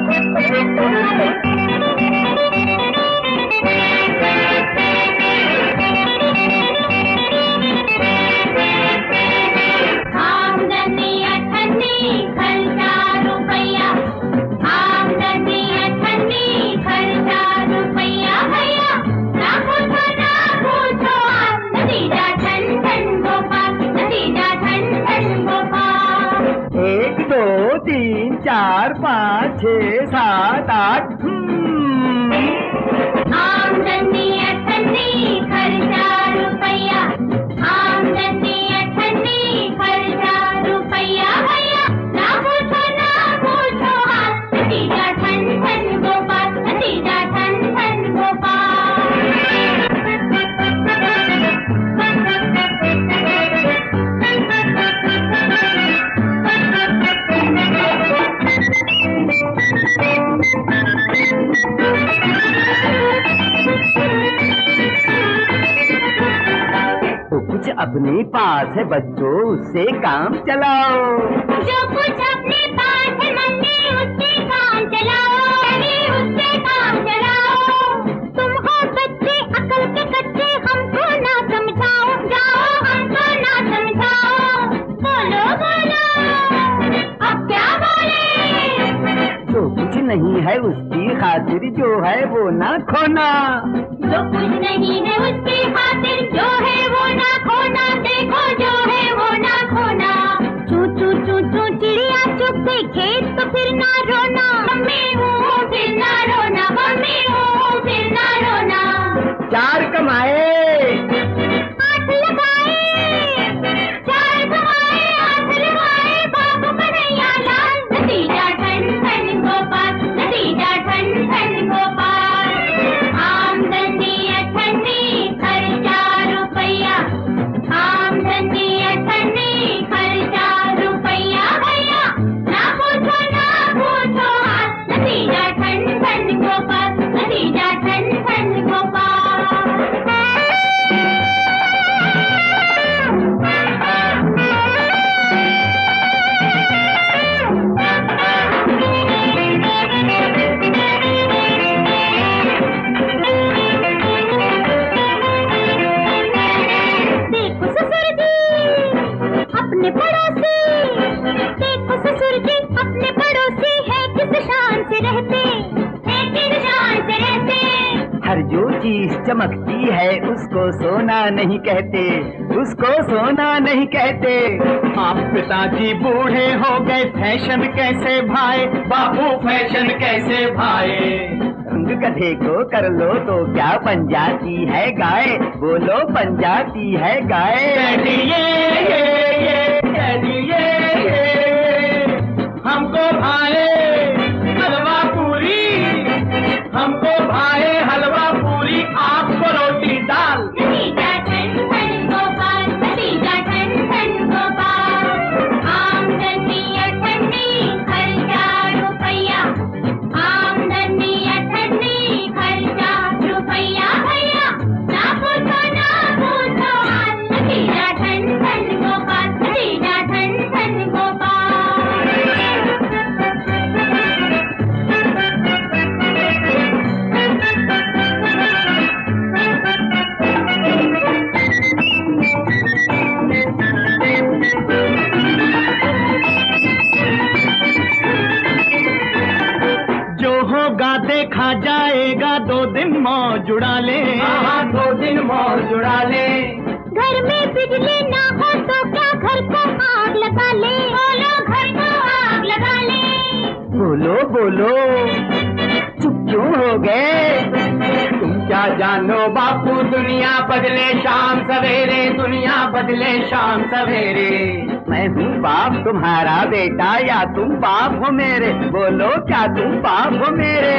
चार पाँच छः सात आठ आमदनी अठन्नी खर्चा रुपया, आमदनी अठन्नी खर्चा रुपया भैया, ना पूछो हाथ, नतीजा ठन ठन गोपाल, नतीजा ठन ठन गोपाल। कुछ अपने पास है बच्चों, उससे काम चलाओ। जो कुछ अपने पास है मम्मी, उससे काम चलाओ, उससे काम चलाओ। तुम हो बच्चे अकल के कच्चे, हमको ना समझाओ, जाओ हमको ना समझाओ। बोलो बोलो अब क्या बोले। जो कुछ नहीं है उसकी खातिर जो है वो ना खोना, जो कुछ नहीं है उसकी खातिर जो है वो ना खोना, देखो जो है वो ना खोना। चू चू चू चू चिड़िया चुप गई खेत तो फिर ना रोना, मम्मी हूँ फिर ना रोना, मम्मी हूँ फिर ना रोना। चार कमाए आठ लगाए, चार कमाए आठ लगाए, बाबू कन्हैया लाल, नतीजा ठन ठन गोपाल, नतीजा ठन ठन गोपाल। आमदनी अठन्नी खर्चा रुपया, आमदनी अठन्नी खर्चा रुपया भैया, ना पूछो हाथ, नतीजा ठन ठन गोपाल, नतीजा ठन ठन गोपाल। अपने पड़ोसी, देखो ससुर जी अपने पड़ोसी है किस शान से रहते, है किस शान से रहते। हर जो चीज चमकती है उसको सोना नहीं कहते, उसको सोना नहीं कहते। आप पिताजी बूढ़े हो गए, फैशन कैसे भाए बाबू, फैशन कैसे भाए। रंग गधे को कर लो तो क्या बन जाती है गाय, बोलो बन जाती है गाय। डैडी ये हमको भाए हलवा पूरी, हमको भाए हलवा पूरी, आपको रोटी दाल। नतीजा ठन ठन गोपाल, नतीजा ठन ठन गोपाल। आमदनी अठन्नी खर्चा रुपया, आमदनी अठन्नी खर्चा रुपया भैया, ना पूछो हाथ, नतीजा ठन ठन गोपाल, नतीजा ठन ठन गोपाल। जो होगा देखा जाएगा, 2 दिन मौज उड़ा ले। हाँ 2 दिन मौज उड़ा ले। घर में बिजली ना हो तो क्या घर को आग लगा ले, बोलो घर को आग लगा ले। बोलो बोलो चुप क्यों हो गए। तुम क्या जानो बापू, दुनिया बदले शाम सवेरे, दुनिया बदले शाम सवेरे। मैं हूँ बाप तुम्हारा बेटा या तुम बाप हो मेरे, बोलो क्या तुम बाप हो मेरे।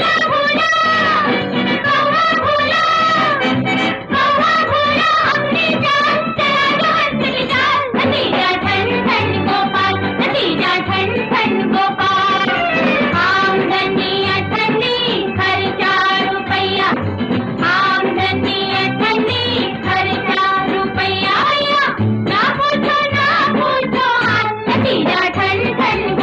नतीजा ठन ठन गोपाल, नतीजा ठन ठन गोपाल। आमदनी अठन्नी खर्चा रुपया, आमदनी अठन्नी खर्चा रुपया भैया, ना पूछो हाथ, नतीजा ठन ठन